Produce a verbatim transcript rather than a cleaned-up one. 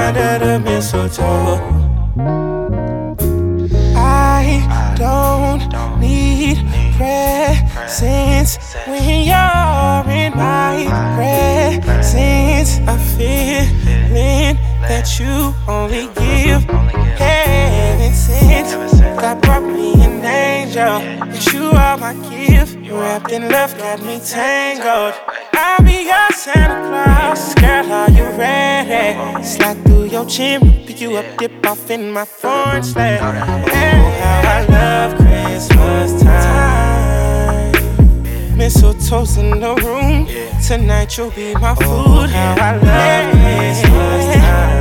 under the mistletoe. I don't need presents when you're in my presence. A feeling that you only give heaven sent. God brought me an angel, yes, you are my gift. Wrapped in love, got me tangled. I'll be your Santa Claus, girl, are you ready? Slide through your chimney, pick you up, dip off in my foreign sled. Oh, how I love Christmas time. Mistletoe's in the room, tonight you'll be my food. How I love Christmas time.